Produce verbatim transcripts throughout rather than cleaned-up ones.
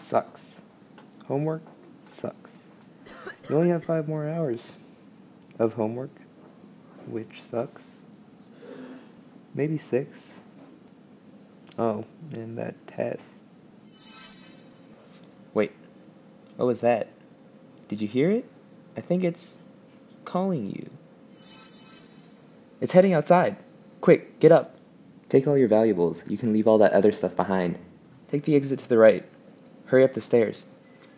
sucks. Homework sucks. You only have five more hours of homework, which sucks. Maybe six. Oh, and that test. Wait, what was that? Did you hear it? I think it's calling you. It's heading outside. Quick, get up. Take all your valuables. You can leave all that other stuff behind. Take the exit to the right. Hurry up the stairs.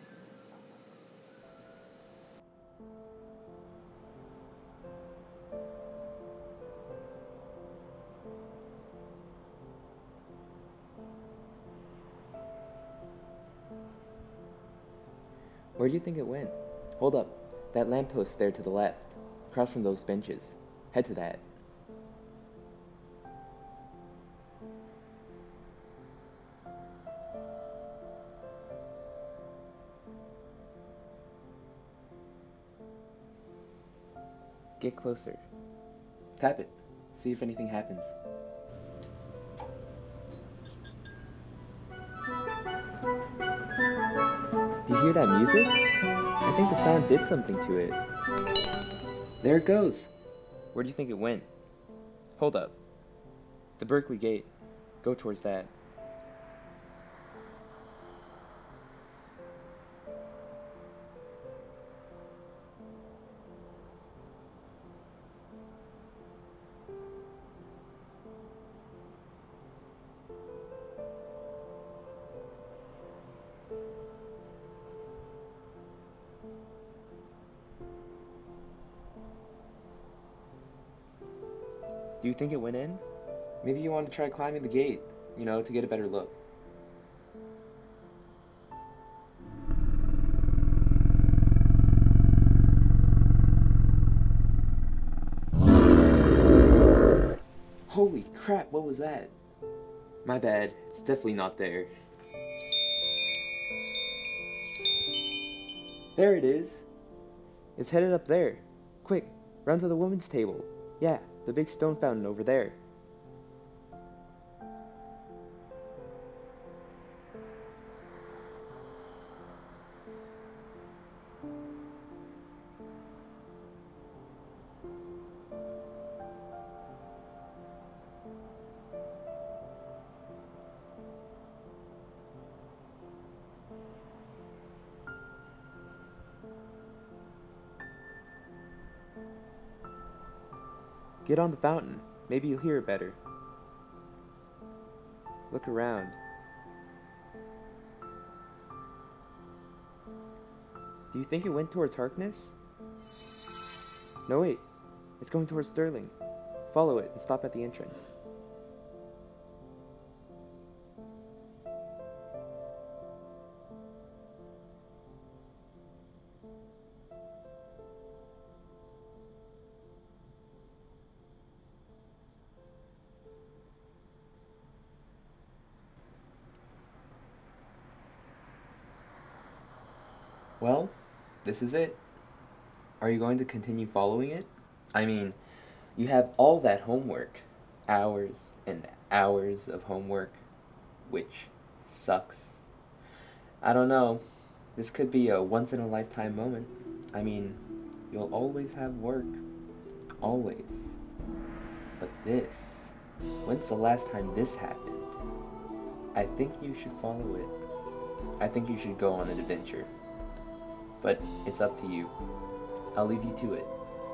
Where do you think it went? Hold up. That lamppost there to the left. Across from those benches. Head to that. Get closer. Tap it. See if anything happens. Do you hear that music? I think the sound did something to it. There it goes. Where do you think it went? Hold up. The Berkeley Gate. Go towards that. Do you think it went in? Maybe you want to try climbing the gate, you know, to get a better look. Holy crap, what was that? My bad, it's definitely not there. There it is. It's headed up there. Quick, run to the women's table. Yeah, the big stone fountain over there. Get on the fountain. Maybe you'll hear it better. Look around. Do you think it went towards Harkness? No, wait. It's going towards Sterling. Follow it and stop at the entrance. Well, this is it. Are you going to continue following it? I mean, you have all that homework. Hours and hours of homework, which sucks. I don't know. This could be a once-in-a-lifetime moment. I mean, you'll always have work. Always. But this, when's the last time this happened? I think you should follow it. I think you should go on an adventure. But it's up to you. I'll leave you to it.